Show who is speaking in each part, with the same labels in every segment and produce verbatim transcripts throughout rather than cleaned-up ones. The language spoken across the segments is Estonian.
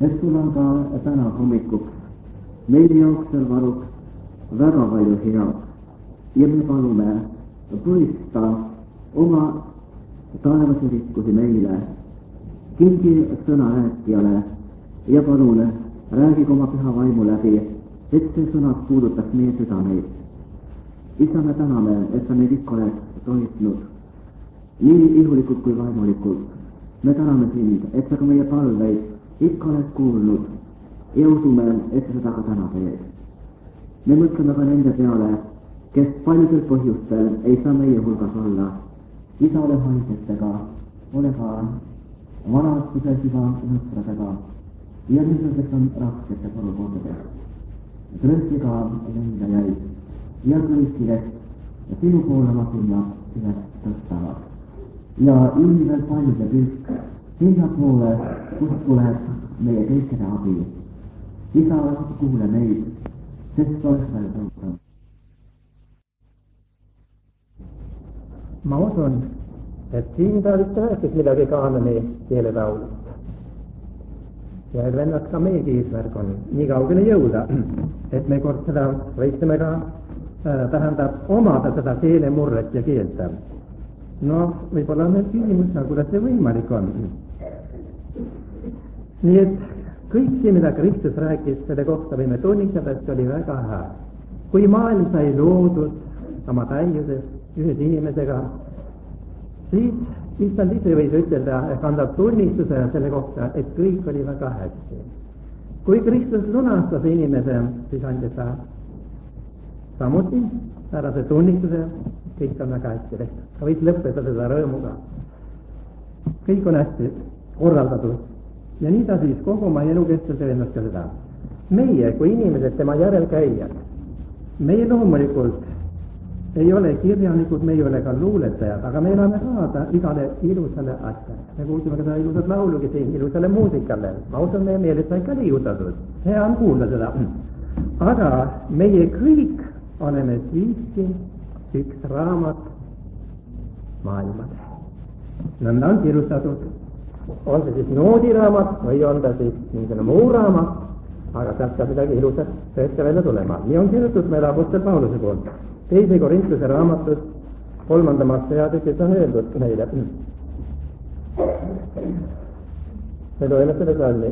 Speaker 1: et sul on ka täna hommikuks meie jooksel varuks väga palju head ja me palume põista oma taevase rikkusi meile, kingi sõna rääkijale ja palun räägige oma püha vaimu läbi, et see sõna puudutaks meie südameid. Isa, me täname, et sa meid ikka oled toitnud nii ihulikult kui vaimulikult. Me täname sind, et sa ka meie palveid ikka oled kuulnud ja usume, et sa seda ka täna teed. Me mõtleme ka nende peale, kes paljudel põhjustel ei saa meie hulgas olla. Isa, ole haigetega, ole ka vanastuses juba nõstradega ja nendeks on raskete olukordades. Tõesti ka nende jäid ja kõikidest sinu poole oma silmad üles tõstavad. Ja ilmi veel paljude püsk sinna poole, kust tuleb meie kõikide abi. Isa, kuule meid, sest oleks veel tõusnud.
Speaker 2: Ma usun, et siin ta vist rääkis midagi Kaanani keeletaulust. Ja et vennad ka meiegi eesmärk on nii kaugele jõuda, et me kord seda võiksime ka äh, tähendab omada seda keelemurret ja keelta. No, võib-olla on need küsimus, kuidas see võimalik on. Nii et kõik see, mida Kristus rääkis, selle kohta võime tunnistada, et see oli väga hea. Kui maailm sai loodud oma täiuses ühes inimesega, siis issand ise võis ütelda, et andab tunnistuse selle kohta, et kõik oli väga hästi. Kui Kristus lunastas inimese, siis andis ta samuti ära see tunnistuse, kõik on väga hästi tehtud. Ta võis lõpetada seda rõõmuga. Kõik on hästi korraldatud. Ja nii ta siis kogu oma elu kestel teeb ennast ka seda. Meie kui inimesed, tema järelkäijad, meie loomulikult ei ole kirjanikud, me ei ole ka luuletajad, aga me elame kaasa igale ilusale asjale. Me kuulsime ka seda ilusat laulugi siin, ilusale muusikale. Ma usun, meie meeled sai ka liigutatud. Hea on kuulda seda. Aga meie kõik oleme siiski üks raamat maailmale. Nõnda on kirjutatud. On see siis noodiraamat või on ta siis niisugune muu raamat, aga sealt ka midagi ilusat tõesti välja tulema. Nii on kirjutatud meil apostel Pauluse poolt. Teise Korintuse raamatus kolmandamas peatükis on öeldud meile. Me loeme selle salmi.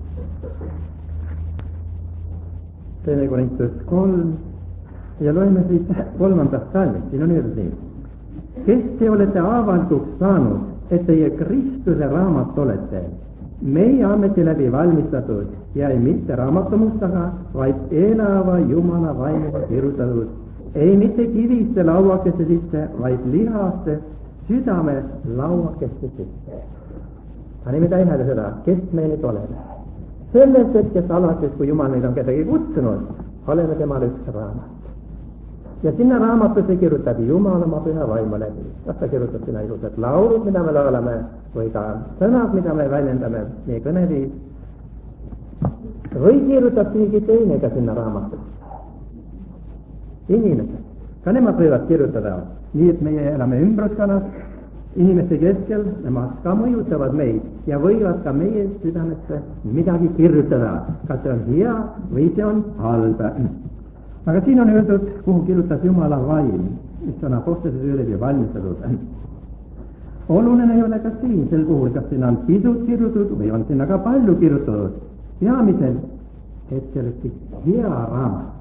Speaker 2: Teine Korintus kolm ja loeme siis kolmandast salmist. Siin on öeldud nii. Kes te olete avalduks saanud, et teie Kristuse raamat olete, meie ameti läbi valmistatud ja ei mitte raamatumustaga, vaid elava Jumala vaimuga kirjutatud. Ei mitte kiviste lauakeste sisse, vaid lihaste südame lauakeste sisse. Aga nii me tähendame seda, kes me nüüd oleme. Sellest hetkest alates, kui Jumal meid on kedagi kutsunud, oleme temal üks raamat. Ja sinna raamatusse kirjutab Jumal oma püha vaimu läbi. Kas ta kirjutab sinna ilusad laulud, mida me laulame, või ka sõnad, mida me väljendame meie kõneviis. Või kirjutab keegi teine ka sinna raamatusse. Inimesed, ka nemad võivad kirjutada, nii et meie elame ümbruskonnas, inimeste keskel, nemad ka mõjutavad meid ja võivad ka meie südamesse midagi kirjutada, kas see on hea või see on halb. Aga siin on öeldud, kuhu kirjutas Jumala vaim, mis on apostolite töö läbi valmistatud. Oluline ei ole ka siin, sel puhul, kas sinna on pisut kirjutatud või on sinna ka palju kirjutatud. Peamiselt, et see oleks hea raamat.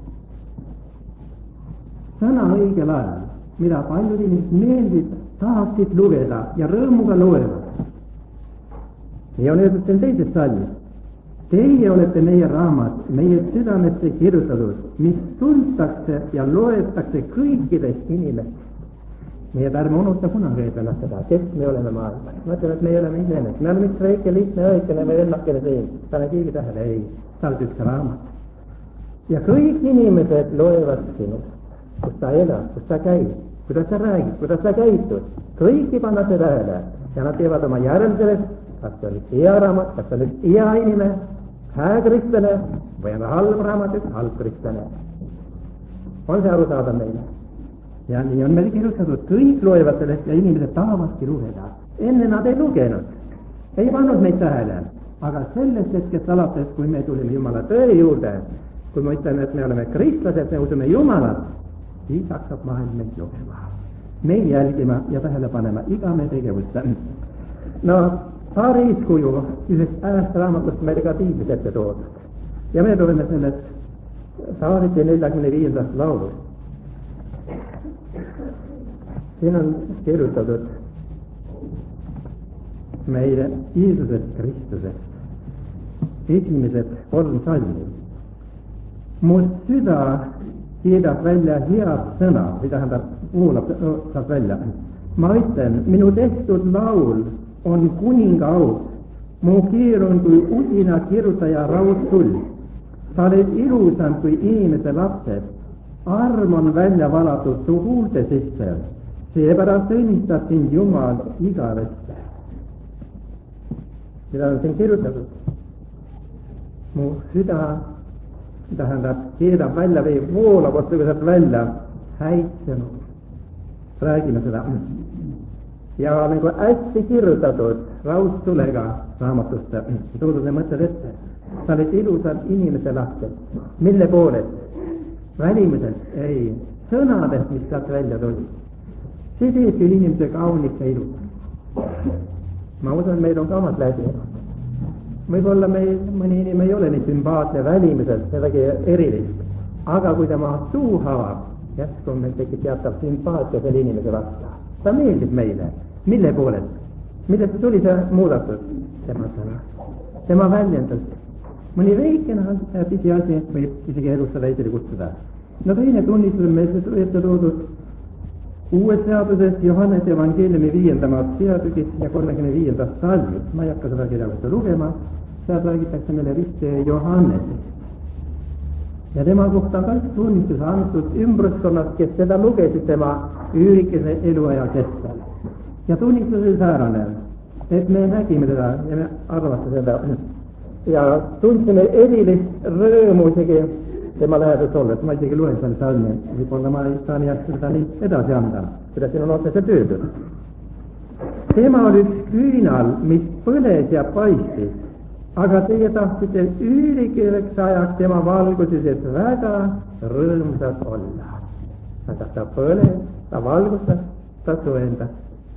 Speaker 2: Sõna õigel ajal, mida paljud inimesed meeldib, tahaksid lugeda ja rõõmuga loevad. Ja on öeldud siin teises salmis. Teie olete meie raamat, meie südamesse kirjutatud, mis tuntakse ja loetakse kõikidest inimestest. Nii et ärme unusta kunagi ennast seda, kes me oleme maailmas. Mõtleme, et me ei ole iseenesest. Me oleme üks väike lihtne õikene või vennakene siin. Pane keegi tähele, ei, sa oled üks raamat. Ja kõik inimesed loevad sinust, kus sa elad, kus sa käid, kuidas sa räägid, kuidas sa käitud. Kõiki pannakse tähele ja nad teevad oma järelduses, kas see oli hea raamat, kas see oli hea inimene, hää kristlane või on halb raamat, halb kristlane. On see arusaadav meile? Ja nii on meil kirjutatud, kõik loevad sellest ja inimesed tahavadki lugeda. Enne nad ei lugenud, ei pannud neid tähele. aga sellest hetkest alates, kui me tulime Jumala tõe juurde, kui me ütleme, et me oleme kristlased, me usume Jumalat, siis hakkab maailm meid jooksma. Meil jälgima ja tähele panema iga me tegevuste. No, paar eeskuju ühest hääst raamatust meile ka piiblis ette toodud. Ja me tuleme sellest Taaveti neljakümne viiendast laulust. Siin on kirjutatud meile Jeesusest Kristusest esimesed kolm salmi. Mu süda kiidab välja head sõna, või tähendab, kuulab, saab välja. Ma ütlen, minu tehtud laul on kuninga aus, mu kiir on kui usina kirjutaja raudsull. Sa oled ilusam kui inimese lapsed, arm on välja valatud su huulte sisse, seepärast õnnistab sind Jumal igavesti. Mida on siin kirjutatud? Mu süda, tähendab, keedab välja või voolab otsuselt välja häid sõnu. Räägime seda. Ja nagu hästi kirjutatud raudsulega raamatusse, toodud ne mõtted ette. Sa oled ilusad inimese lapsed. Mille poolest? Välimuselt? Ei. Sõnadest, mis sealt välja tuli. See teeb küll inimese kauniks ja ilus. Ma usun, meil on ka omad läbi. Võib-olla meil mõni inimene ei ole nii sümpaatne välimuselt, midagi erilist. Aga kui tema suu havab, järsku meil tekib teatav sümpaatia selle inimese vastu. Ta meeldib meile. Mille poolest? Millest tuli see muudatus? Tema sõna. Tema väljendus. Mõni veikene pisi asi võib isegi elustada esile kutsuda. No teine tunnistus on meil ette toodud uues seaduses Johannese evangeeliumi viiendamas peatükis ja kolmekümne viiendas salmis. Ma ei hakka seda kirjavusta lugema, sealt räägitakse meile riste Johannesest. Ja tema kohta on ka üks tunnistus antud ümbruskonnast, kes seda lugesid tema üürikese eluaja kestel. Ja tunnistus oli säärane, et me nägime teda ja me arvasime seda ja tundsime erilist rõõmu isegi tema lähedus olles. Ma isegi luen selle salmi, võib-olla ma ei saa nii järsku seda nii edasi anda, kuidas siin on otseselt öeldud. Tema oli üks küünal, mis põles ja paistis, aga teie tahtsite üürikeseks ajaks tema valguses, et väga rõõmsad olla. Aga ta põles, ta valgustas, ta soojendas.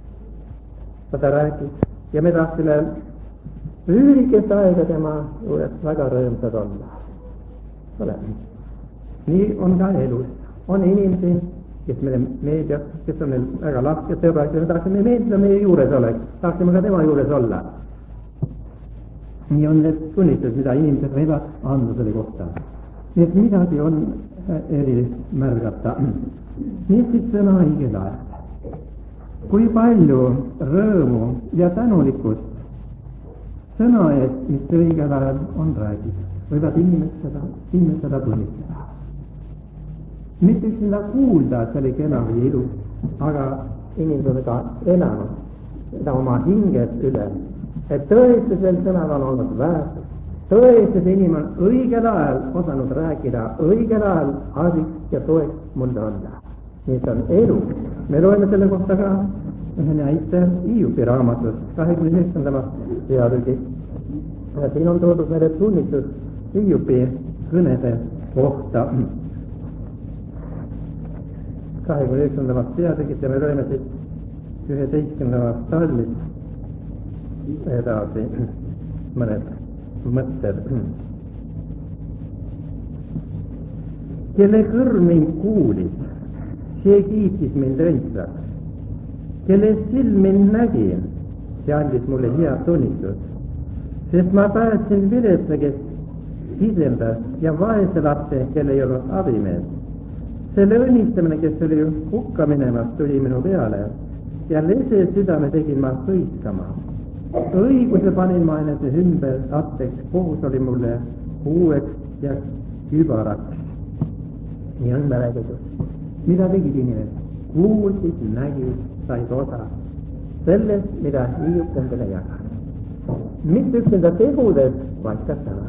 Speaker 2: Ta rääkis ja me tahtsime üürikest aega tema juures väga rõõmsad olla. Ole. Nii on ka elus. On inimesi, kes meile meedias, kes on meil väga laske sõbrad, ja me tahtsime meeldida meie juures oleks, tahtsime ka tema juures olla. Nii on need tunnistused, mida inimesed võivad anda selle kohta. Nii et midagi on erilist märgata. Nii siis sõna õigel ajal. Kui palju rõõmu ja tänulikkust sõna eest, mis õigel ajal on räägitud, võivad inimesed seda, inimesed seda tunnistada. Mitte üks seda kuulda, et see oli kena või ilus, aga inimesed on ka elanud seda oma hinged üle, et tõesti sel sõnal on olnud väärtus. Tõesti see inimene on õigel ajal osanud rääkida, õigel ajal abiks ja toeks mulle olla. Nii see on elu. Me loeme selle kohta ka ühe näite Hiiobi raamatust kahekümne üheksandast peatükist. Ja siin on toodud meile tunnistus Hiiobi kõnede kohta. kahekümne üheksandast peatükist ja me loeme siit üheteistkümnendast salmist edasi mõned mõtted. Kelle kõrv mind kuulis, see kiitis mind õndsaks. Kelle silm mind nägi, see andis mulle hea tunnistus, sest ma päästsin viletsa, kes iseldas ja vaese lapse, kelle ei olnud abimees. Selle õnnistamine, kes oli hukka minemas, tuli minu peale ja lese südame tegin ma hõiskama. Õiguse panin ma enese ümber atteks, kohus oli mulle uueks ja kübaraks. Nii on me räägitud. Mida tegid inimesed? Kuulsid, nägid, said osa sellest, mida Hiiop endale jagas. Mitte üks enda tegudes, vaid ka sõna.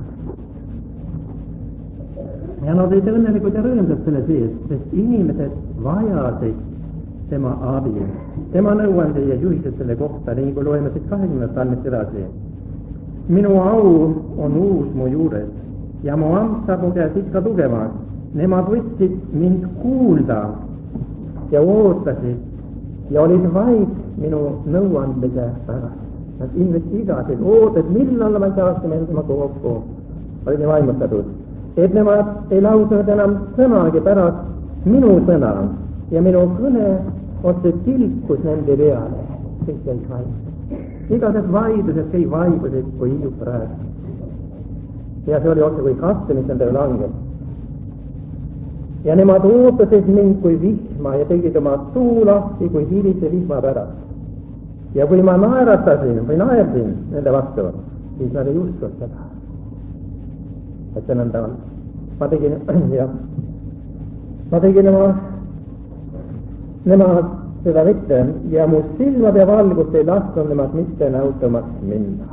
Speaker 2: Ja nad olid õnnelikud ja rõõmsad selle sees, sest inimesed vajasid tema abi, tema nõuande ja juhised selle kohta, nii kui loeme siit kahekümnendast salmist edasi. Minu au on uus mu juures ja mu ampsa puges ikka tugevaks. Nemad võtsid mind kuulda ja ootasid ja olid vaid minu nõuandmise pärast. Nad inimesed igasid ootasid, millal ma saaksime endama kokku. Olid nii vaimustatud, et nemad ei lausunud enam sõnagi pärast minu sõna ja minu kõne otse tilkus nende peale. Kõik jäid vaimustada. Igased vaidlused kõik vaibusid, kui Hiiub praegu. Ja see oli otse kui kaste, mis nendele langeb. Ja nemad ootasid mind kui vihma ja tegid oma suu lahti kui hilise vihma pärast. Ja kui ma naeratasin või naersin nende vastu, siis nad ei uskunud seda. Et see nõnda on. Ma tegin, jah, ma tegin oma, nemad seda mitte ja mu silmade valgust ei lasknud nemad mitte näutamaks minna.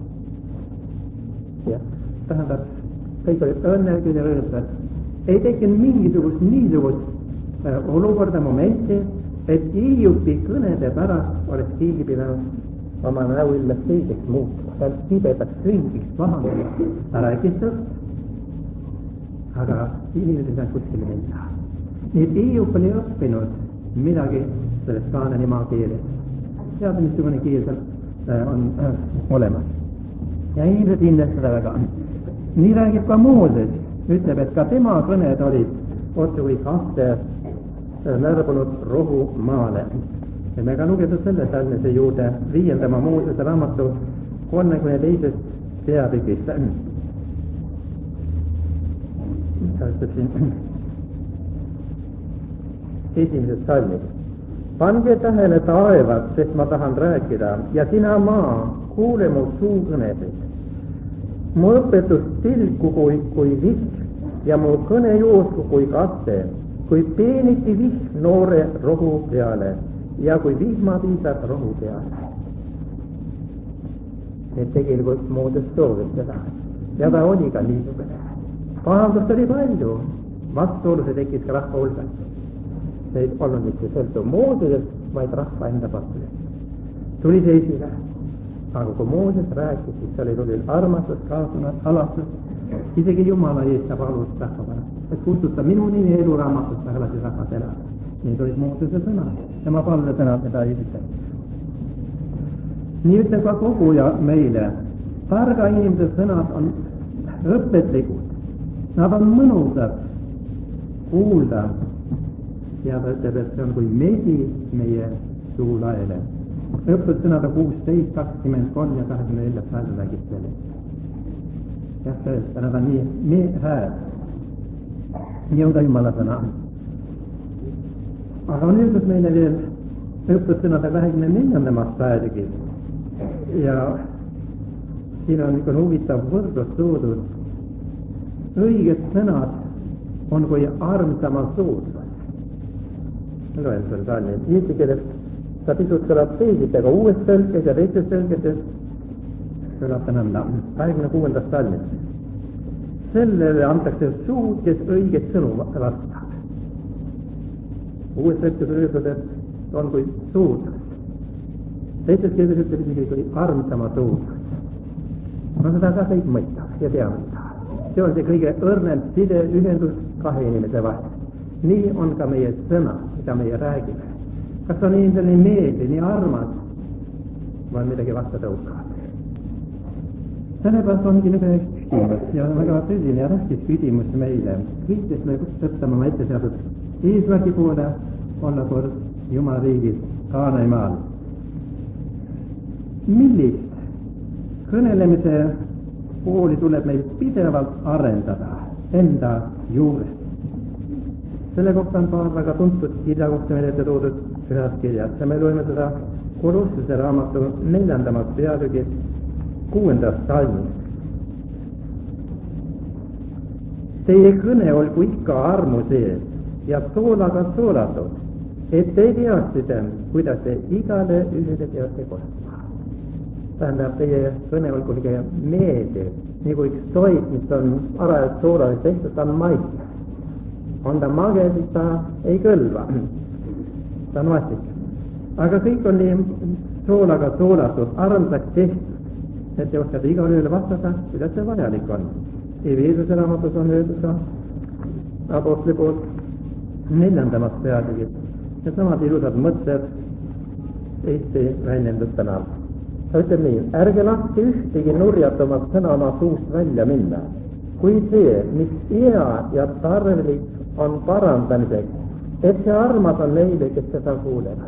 Speaker 2: Jah, tähendab, kõik olid õnnelgid ja rõõmsad. Ei tekkinud mingisugust niisugust äh, olukorda momenti, et Hiiupi kõnede pärast oleks keegi pidanud oma näuilmest teiseks muutuma. Ta kibedaks ringiks vahandama. Ta rääkis tõst, aga inimesed ei saanud kuskile minna. Nii et Hiiup oli õppinud midagi sellest Kaanani maa keeles. Tead, missugune keel seal äh, on äh, olemas. Ja inimesed hindas seda väga. Nii räägib ka Mooses. Ütleb, et ka tema kõned olid otse kui kahte närbunud rohu maale. Ja me ka lugenud selle salmise juurde viiendama Moosese raamatu kolmekümne teisest peatükist. Ta ütleb siin esimesed salmid. Pange tähele taevad, sest ma tahan rääkida ja sina maa, kuule mu suukõnesid. Mu õpetus tilku kui, kui vihm ja mu kõne joosku kui kaste, kui peeniti vihm noore rohu peale ja kui vihma viisab rohu peale. Et tegelikult Mooses soovis seda ja ta oli ka niisugune. Pahandust oli palju, vastuoluse tekkis ka rahva hulgas. See ei olnud mitte sõltuv Moosesest, vaid rahva enda pastusest. Tuli see esile. Aga kui Mooses rääkis, siis see oli tuli armastus, kaasunud, alastus, isegi Jumala eest ta palus rahva pärast, et kustuta minu nimi eluraamatust, aga lasi rahvas elada. Nii tulid Moosese sõnad, tema palve sõnad, mida ei ütle. Nii ütleb ka koguja meile, targa inimese sõnad on õpetlikud, nad on mõnusad kuulda ja ta ütleb, et see on kui mesi meie suulaele. Õpetussõnad on kuusteist, kakskümmend kolm ja kahekümne neljast hääl räägib selle. Jah, tõesti, nad on nii, nii hääl. Jõuda Jumala sõna. Aga on öeldud meile veel õpetussõnade kahekümne neljandamast hääligis. Ja siin on niisugune huvitav võrdlus toodud. Õiged sõnad on kui armsama suudlus. Loen selle salmi. Eesti keeles ta pisut kõlab teisiti, aga uues tõlkes ja teistes tõlketes kõlab ta nõnda kahekümne kuuendast salmist. Sellele antakse suud, kes õiget sõnu vastab. Uues tõlkes öeldud, et on kui suudlus. Teistes keeles ütleb isegi kui armsama suudlus. No seda ka kõik mõistab ja teavad. See on see kõige õrnem side ühendus kahe inimese vahel. Nii on ka meie sõna, mida meie räägime. Kas on inimesel nii meeldi, nii armas, või on midagi vasta tõukavad. Sellepärast ongi niisugune küsimus ja väga tõsine ja tähtis küsimus meile. Kristus me tõstame oma ette seatud eesmärgi poole olla kord Jumala riigis Kaanani maal. Millist kõnelemise pooli tuleb meil pidevalt arendada enda juures. Selle kohta on paar väga tuntud kirja kohta meil ette toodud ühes kirjas ja me loeme seda Kolossuse raamatu neljandamast peatükist kuuendast salmist. Teie kõne olgu ikka armu sees ja soolaga soolatud, et te teaksite, kuidas te igale ühele teate kohta. Tähendab, teie kõne olgu liige meeldiv, nii kui üks toit, mis on arajalt soolale tehtud, ta on maitsev. On ta mage, siis ta ei kõlva. Ta on vastik. Aga kõik on nii soolaga soolatud, armsaks tehtud. et te oskate igal ühele vastata, kuidas see vajalik on. Efeesuse raamatus on öeldud ka apostli poolt neljandamast peatükis. Need samad ilusad mõtted Eesti väljendustena. Ta ütleb nii, ärge laske ühtegi nurjatumat sõna oma suust välja minna, kui see, mis hea ja tarvilik on parandamiseks, et see armas on neile, kes seda kuulevad.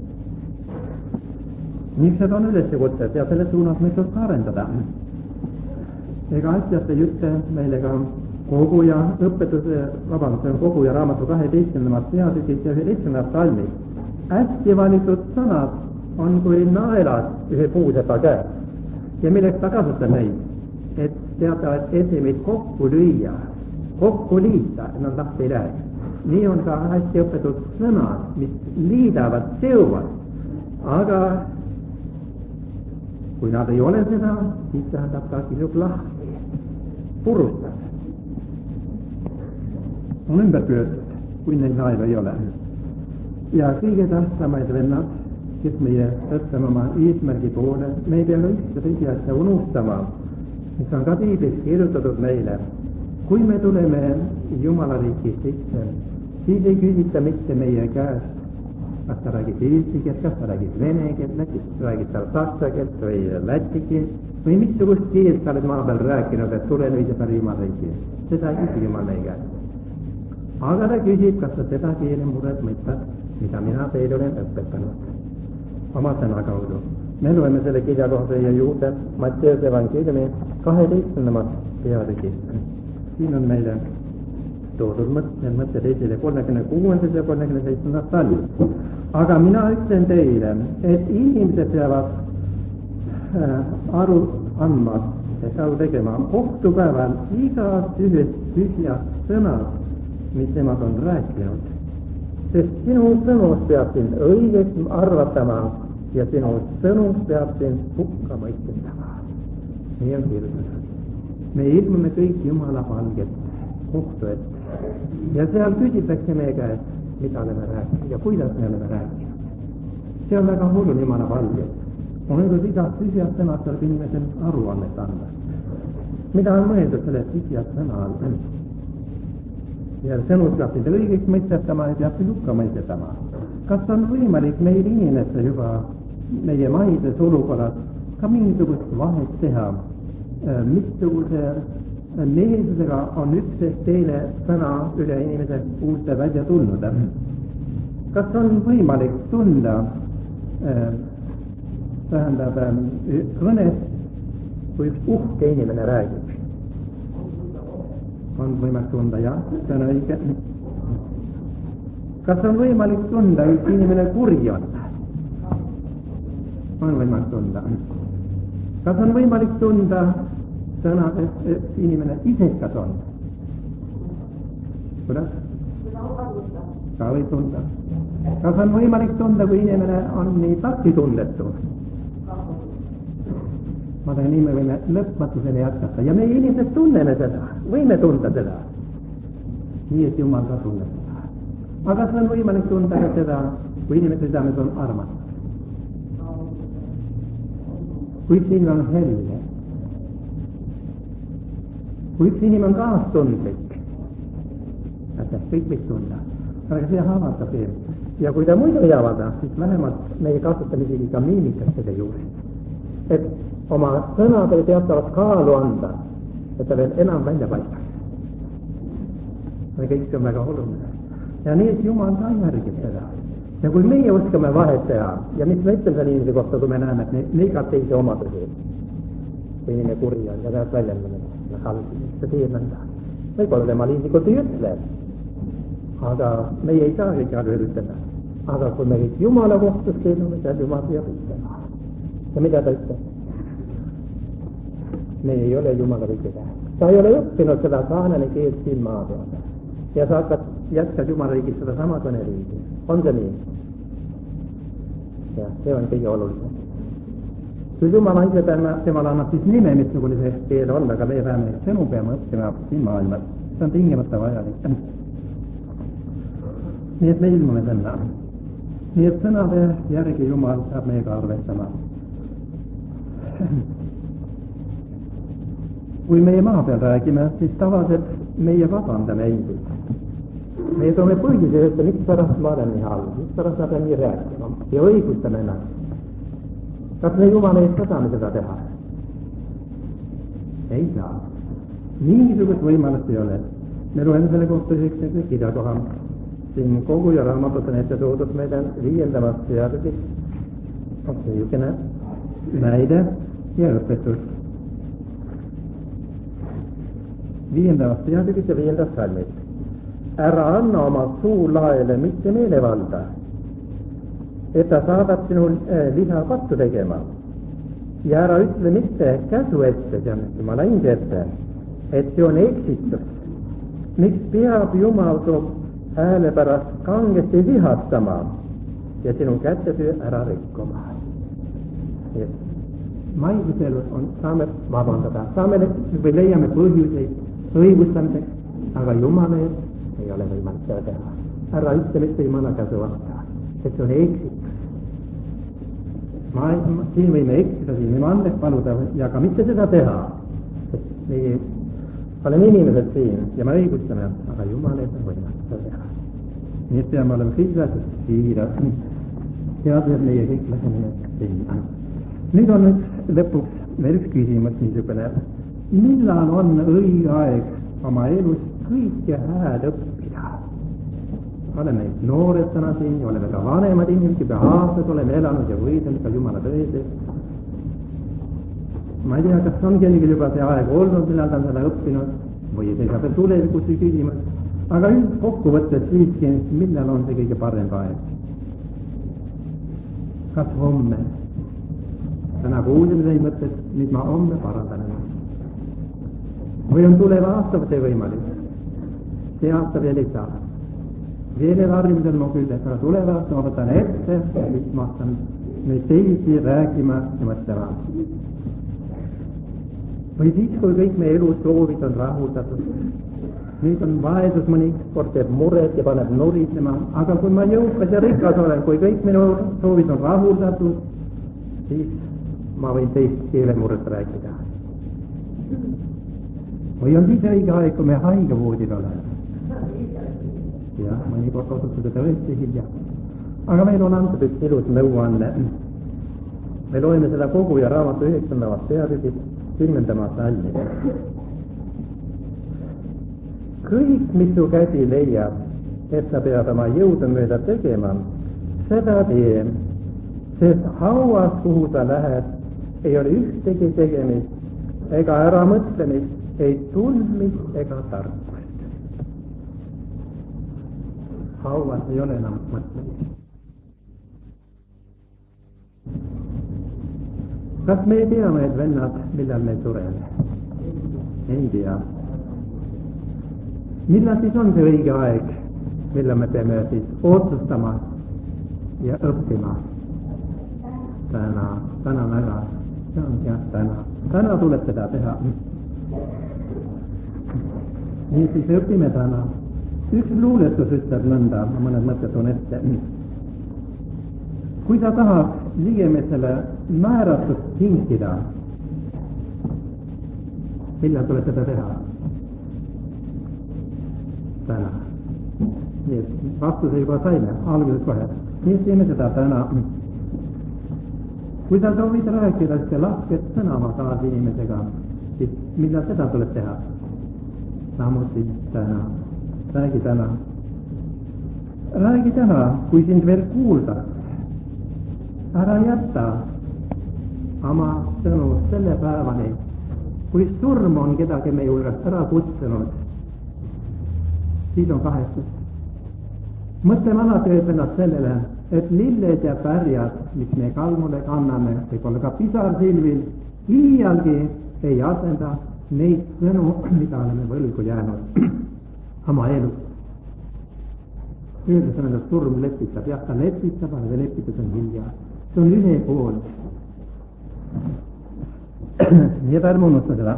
Speaker 2: Niisugused on üleskutsed ja selles suunas me tuleb ka arendada. Ega asjast ei ütle meile ka kogu ja õpetuse, vabandus, see on kogu ja raamatu kaheteistkümnendast peatükis ja üheteistkümnendast salmis. Hästi valitud sõnad on kui naelad ühe puusepa käes. Ja milleks ta kasutab neid? Et teatavad esimid kokku lüüa, kokku liita, nad lahti ei lähe. Nii on ka hästi õpetud sõnad, mis liidavad, seovad. Aga kui nad ei ole seda, siis tähendab ta kisub lahti, purustab. On ümber pöördud, kui neid naelu ei ole. Ja kõige tähtsamaid vennad, kes meie tõstame oma eesmärgi poole, me ei pea ühte tõsiasja unustama, mis on ka piiblis kirjutatud meile. Kui me tuleme Jumala riigis sisse, siis ei küsita mitte meie käest, kas ta räägib eesti keelt, kas ta räägib vene keelt, kas räägib ta saksa keelt või läti keelt, või missugust keelt sa oled maa peal rääkinud, et tule nüüd ja peale Jumala riigi. Seda ei küsi Jumal meie käest. Aga ta küsib, kas sa seda keele muret mõistad, mida mina teile olen õpetanud oma sõna kaudu. Me loeme selle kirja kohta ja juurde Matteuse evangeeliumi kaheteistkümnendast peatükist. Siin on meile toodud mõtted, mõtted esile kolmekümne kuuendast ja kolmekümne seitsmendast salmis. Aga mina ütlen teile, et inimesed peavad äh, aru andma, et aru tegema kohtupäeval igast ühest tühjast sõnast, mis nemad on rääkinud. Sest sinu sõnus peab sind õigeks arvatama ja sinu sõnus peab sind hukka mõistetama. Nii on kirjutatud. Me ilmume kõik Jumala palget kohtu ette. Ja seal küsitakse meie käest, mida oleme rääkinud ja kuidas me oleme rääkinud. See on väga oluline Jumala palget. On öeldud igast tühjast sõnast tuleb inimesel aruannet anda. Mida on mõeldud selle tühjast sõna all? Ja sõnus peab sind õigeks mõistetama ja peab sind hukka mõistetama. Kas on võimalik meil inimestel juba meie maises olukorras ka mingisugust vahet teha, missuguse meelsusega on üks ehk teine sõna üle inimese kuulte välja tulnud? Kas on võimalik tunda äh, tähendab äh, kõnest, kui üks uhke inimene räägib? On võimalik tunda, jah, see on õige. Kas on võimalik tunda, üks inimene kuri on? On võimalik tunda. Kas on võimalik tunda sõnad, et inimene isekas on? Kuidas? Ka võib tunda. Kas on võimalik tunda, kui inimene on nii taksitundetu? Ma tahan nii, me võime lõpmatusele jätkata. Ja meie inimesed tunneme seda, võime tunda seda. Nii, et Jumal ka tunneb seda. Aga kas on võimalik tunda ka seda, kui inimese südames on armas? Kui üks inimene on helge, kui üks inimene on kaastundlik, et kõik võiks tunda, aga see haavata veel. Ja kui ta muidu ei avada, siis vähemalt meie kasutame isegi ka miimikat selle juures. Et oma sõnadele teatavat kaalu anda, et ta veel enam välja paistaks. Kõik see on väga oluline. Ja nii, et Jumal ka järgib seda. Ja kui meie oskame vahet teha, ja mis me ütleme selle inimese kohta, kui me näeme, et ne, negatiivse omadusi, kui inimene kuri on ja peab väljendama, et halb, see teeb nõnda. Võib-olla tema liisikult ei ütle, aga meie ei saa kõik aru ütleda. Aga kui me kõik Jumala kohtus keelume, siis Jumal peab ütlema. Ja mida ta ütleb? Me ei ole Jumala riigi käes. Ta ei ole õppinud seda kaanani keelt siin maa peal. Ja sa hakkad, jätkad Jumala riigis seda sama kõneriigi. On see nii? Ja see on kõige olulisem. Kui Jumala ise temal annab siis nime, missugune see keel on, aga meie peame sõnu peame õppima siin maailmas. See on tingimata vajalik. Nii et me ilmume täna. Nii et sõnade järgi Jumal saab meiega arvestama. kui meie maa peal räägime, siis tavaliselt meie vabandame endid. Me toome põhjuse, et miks pärast ma olen nii halb, miks pärast ma pean nii rääkima ja õigustame ennast. Kas me Jumala eest saame seda teha? Ei saa. Mingisugust võimalust ei ole. Me loeme selle kohta üheks kirjakoha. Siin kogu ja raamatut on ette toodud meile viiendamast seadusest. On see niisugune näide ja õpetus. Viiendamast seadusest ja viiendast salmist. Ära anna oma suu laele mitte meelevalda, et ta saadab sinul äh, lisa kattu tegema. Ja ära ütle mitte käsu ette, see on Jumala indi ette, et see on eksitus. Miks peab Jumal toob hääle pärast kangesti vihastama ja sinu kätetöö ära rikkuma. Maiguselus on, saame vabandada, saame või leiame põhjuseid õigustamiseks, aga Jumala eest ei ole võimalik seda teha. Ära ütle mitte Jumala käsu vastu, et see on eksitus. Ma, ma, siin võime eksida, siin võime andeks paluda ja ka mitte seda teha. Et meie oleme inimesed siin ja me õigustame, aga Jumala eest on võimalik seda teha. Nii et peame olema kõik lähtust siirad. Seadused meie kõik laseme sinna. Nüüd on nüüd lõpuks veel üks küsimus niisugune. Millal on õige aeg oma elus kõike hääd õppida? Oleme noored täna siin, oleme ka vanemad inimesed, juba aastad oleme elanud ja võidelnud ka Jumala tõedes. Ma ei tea, kas on kellelgi juba see aeg olnud, millal ta on seda õppinud või ei saa veel tulevikus see küsimus. Aga kokkuvõttes siiski, millal on see kõige parem aeg? Kas homme? Täna kuulsime neid mõtted, nüüd ma homme parandan ennast. Või on tuleva aasta see võimalik? See aasta veel ei saa. Veel ei harjumisel ma küll, et tuleva aasta ma võtan ette ja nüüd ma hakkan neid teisi rääkima ja mõtlema. Või siis, kui kõik meie elusoovid on rahuldatud, nüüd on vaesus mõnikord teeb muret ja paneb nurisema, aga kui ma jõukas ja rikas olen, kui kõik minu soovid on rahuldatud, siis ma võin teist keelemurret rääkida. Või on siis õige aeg, kui me haigevoodil oleme? Jah, mõnikord osutada tõesti hilja. Aga meil on antud üks ilus nõuanne. Me loeme seda kogu ja raamatu üheksandamast peatükist kümnendamast salmi. Kõik, mis su käsi leiab, et sa pead oma jõudu mööda tegema, seda tee, sest hauas, kuhu sa lähed, ei ole ühtegi tegemist ega äramõtlemist, ei tundmist ega tarkust. Hauas ei ole enam mõtlemist. Kas me teame, et vennad, millal me sureme? Ei tea. Millal siis on see õige aeg, millal me peame siis otsustama ja õppima? Täna, täna väga, see on jah täna. Täna tuleb seda teha. Nii siis õpime täna. Üks luuletus ütleb nõnda, ma mõned mõtted on ette. Kui sa tahad ligemesele määratust hinkida, millal tuleb seda teha? Täna. Nii et vastuse juba saime, alguses kohe. Nii et teeme seda täna. Kui sa soovid rääkida seda lahket sõna oma kaasinimesega, siis millal seda tuleb teha? Samuti täna. Räägi täna. Räägi täna, kui sind veel kuulda. Ära jätta oma sõnu selle päevani, kui surm on kedagi meie hulgast ära kutsunud, siis on kahestus. Mõtleme alati ennast sellele, et lilled ja pärjad, mis me kalmule kanname, võib-olla ka pisarsilvil, iialgi ei asenda neid sõnu, mida oleme võlgu jäänud oma elus. Öeldes on, et surm lepitab, jah, ta lepitab, aga see lepitus on hilja. See on ühe pool. Nii et ärme unusta seda.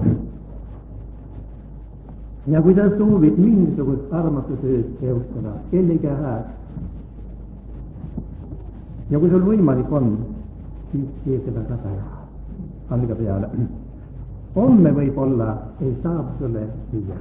Speaker 2: Ja kui sa soovid mingisugust armastusööd teostada, kellegi hääd, ja kui sul võimalik on, siis tee seda ka täna. Andega peale. homme võib-olla ei saa sulle viia.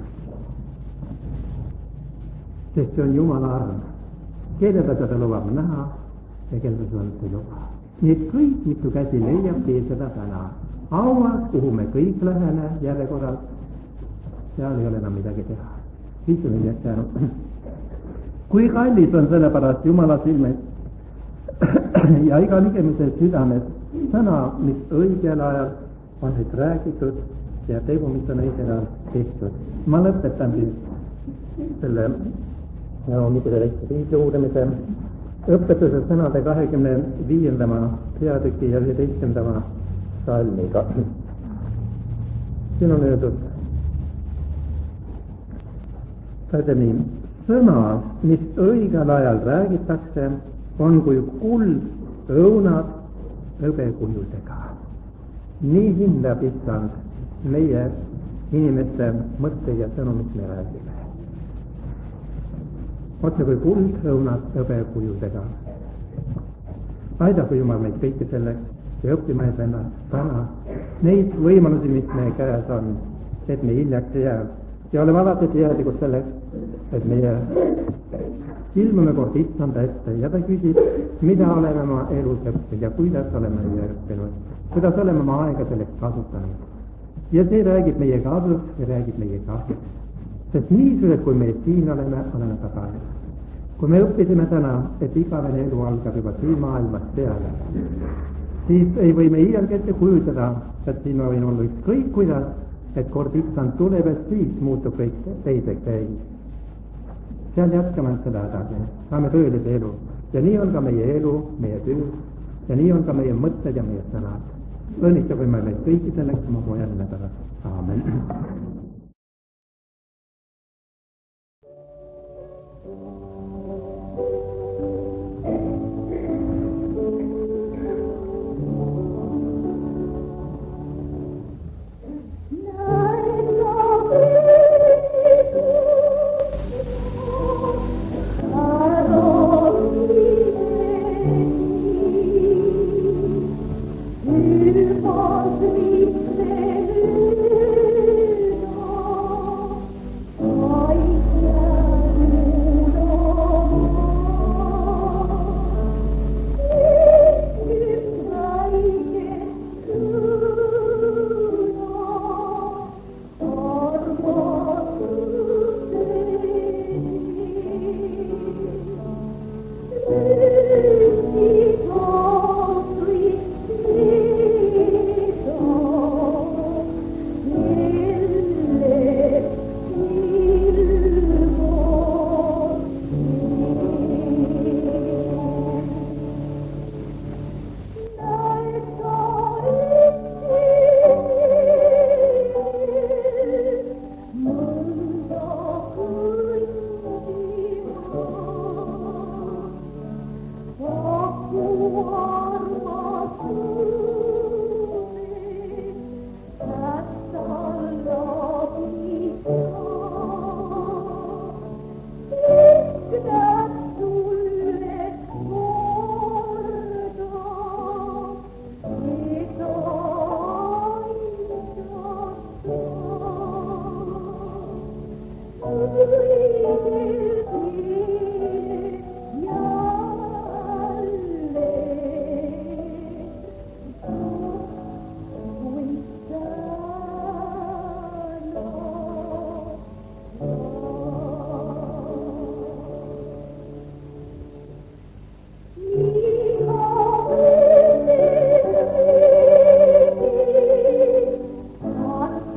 Speaker 2: Sest see on Jumala arm, kelle ta seda lubab näha ja kelle ta ei luba. Nii et kõik mitu käsi leiab tee seda täna. Auas, kuhu me kõik läheme jälle korral, seal ei ole enam midagi teha. Siis on millest jäänud. Kui kallis on sellepärast Jumala silmes ja iga ligemise südames sõna, mis õigel ajal on nüüd räägitud ja tegu, mis on õigel ajal tehtud. Ma lõpetan siis selle no, mitte selle viisi uurimise õpetuse sõnade kahekümne viiendama peatüki ja üheteistkümnendama salmiga. Siin on öeldud nii, sõna, mis õigel ajal räägitakse, on kui kuld õunad hõbekujudega. Nii hindab Issand meie inimeste mõtteid ja sõnu, mis me räägime. Otse kui kuld õunad hõbekujudega. Aidaku Jumal meid kõike selleks ja õppima ennast täna neid võimalusi, mis meie käes on, et me hiljaks ei jää. Ja oleme alati teadlikud selleks, et meie ilmume kord Issanda ette ja ta küsib, mida oleme oma elus õppinud ja kuidas oleme meie õppinud, kuidas oleme oma aega selleks kasutanud. Ja see räägib meie kasuks ja räägib meie kahjuks. Sest niisugused, kui me siin oleme, oleme ka kahjuks. Kui me õppisime täna, et igavene elu algab juba siin maailmas peale, siis ei või me iialgi ette kujutada, et siin ma võin olla ükskõik kuidas, et kord Issand tuleb, et siis muutub kõik teiseks käis. Seal jätkame seda edasi, saame tõelise elu. Ja nii on ka meie elu, meie töö, ja nii on ka meie mõtted ja meie sõnad. Õnnitab võime meid kõiki selleks oma pojale nädalast. Aamen.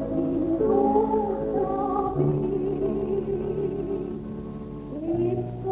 Speaker 3: It's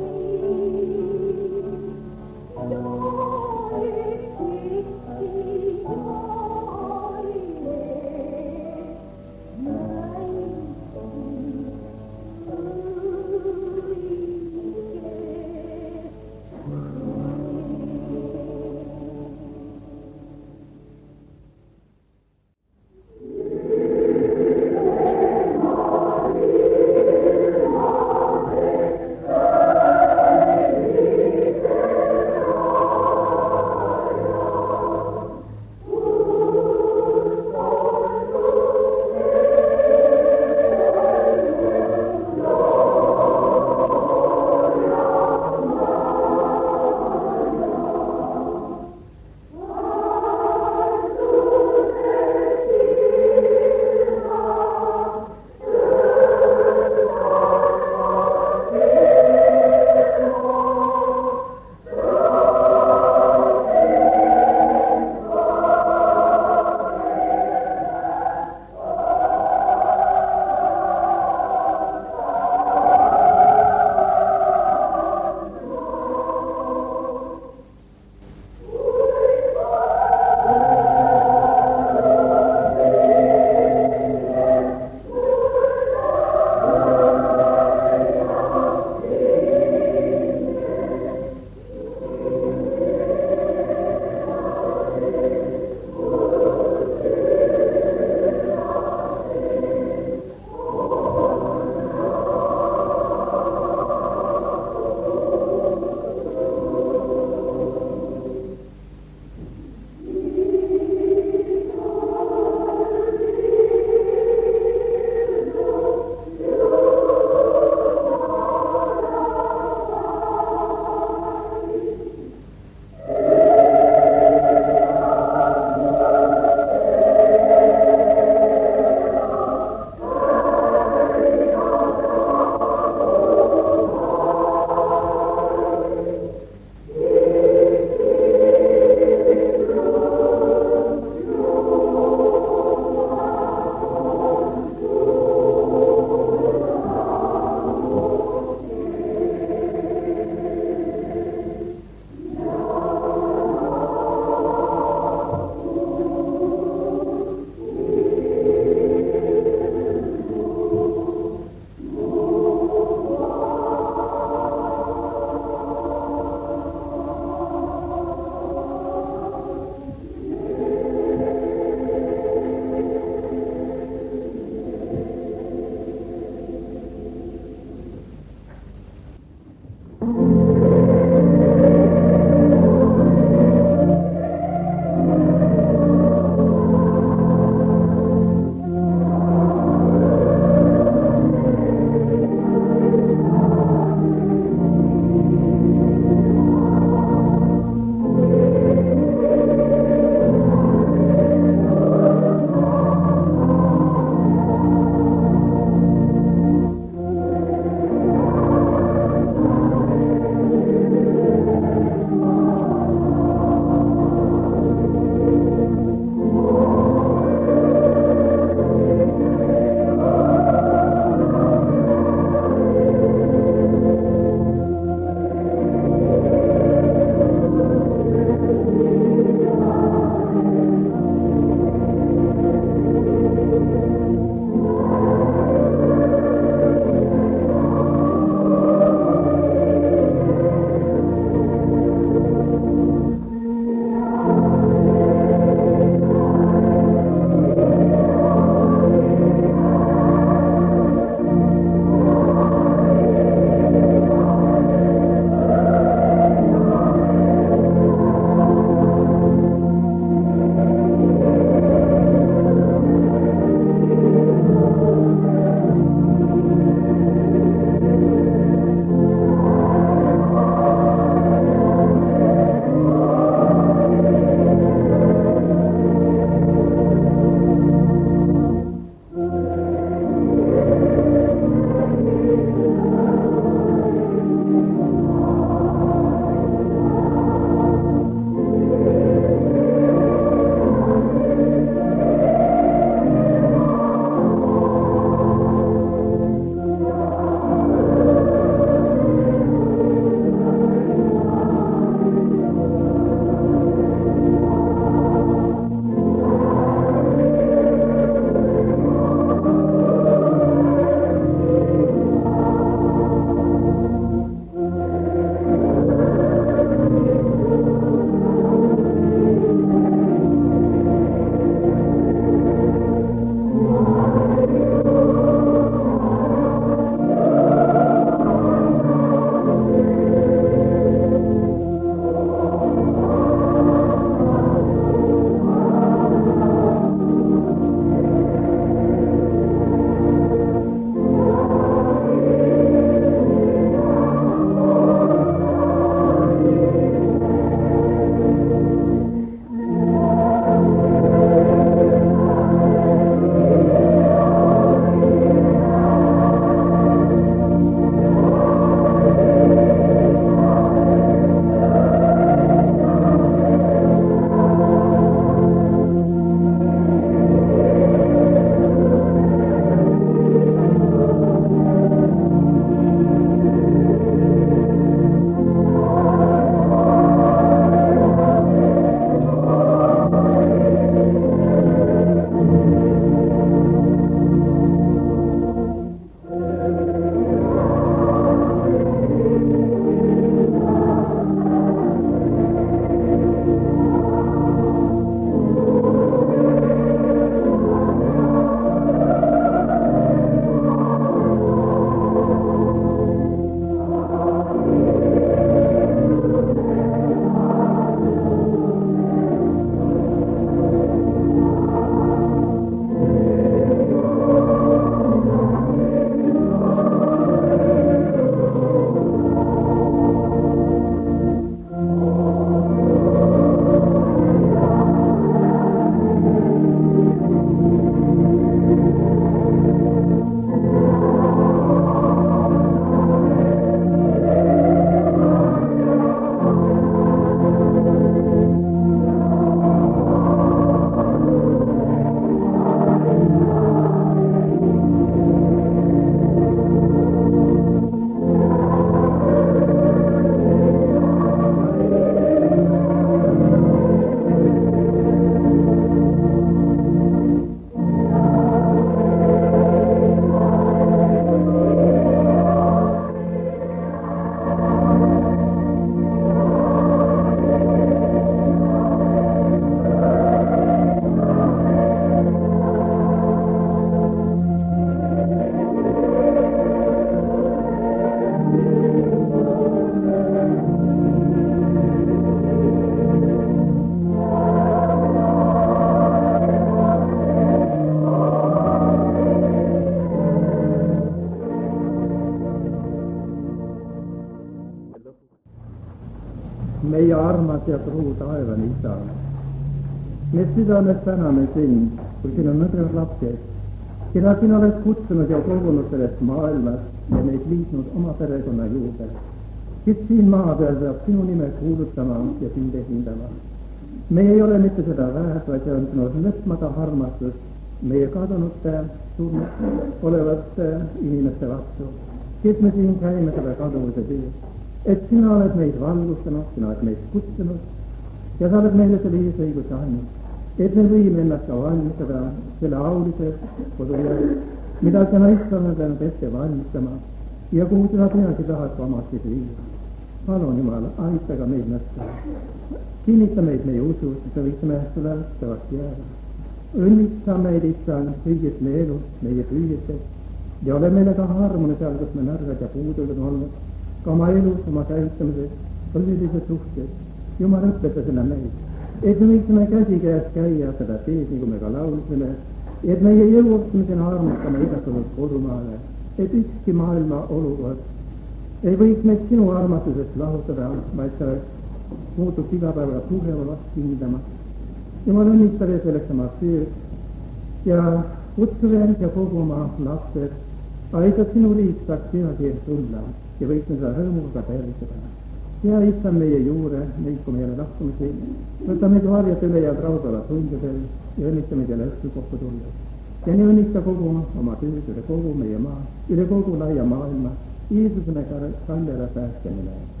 Speaker 2: armas ja truu taevani isa. Me südames täname sind, kui sinu nõdrad lapsed, keda sina oled kutsunud ja kogunud sellest maailmast ja meid liitnud oma perekonna juurde, kes siin maa peal peab sinu nime kuulutama ja sind esindama. Me ei ole mitte seda väärt, vaid see on sinu lõpmata armastus meie kadunute, surnud olevate inimeste vastu, kes me siin käime selle kaduvuse töös. Et sina oled meid valgustanud, sina oled meid kutsunud ja sa oled meile selle eesõiguse andnud, et me võime ennast ka valmistada selle aulise kodujärg, mida sina ikka oled läinud ette valmistama ja kuhu sina peagi tahad ka omasti viia. Palun Jumal, aita ka meid nõsta. Kinnita meid meie usus, et me võiksime sulle õttavast jääda. Õnnitsa meid issand kõigist meie elust, meie püüetest ja ole meile ka harmune seal, kus me nõrgad ja puudud on olnud, ka oma elus, oma käitamises, üldises suhtes. Jumal, õpeta selle meid, et me võiksime käsikäes käia seda teed, nagu me ka laulsime, et meie jõuaksime sinna armastama igasugust kodumaale, et ükski maailma olukord ei võiks meid sinu armastusest lahutada, vaid sa muutuks iga päeva tugevamaks hindama. Jumal, õnnita veel selleks oma tööd ja kutsu veel ja kogu oma lapsed, aidab sinu riik saaks peagi tulla ja võiksime seda rõõmuga tervitada. Ja issand meie juure, meid kui meile lahkumisi, võta meid varjad üle ja raudava tundidel ja õnnita meid jälle õhtul kokku tulla. Ja nii õnnita kogu oma tööd üle kogu meie maa, üle kogu laia maailma, Jeesuse me kallele päästjamine.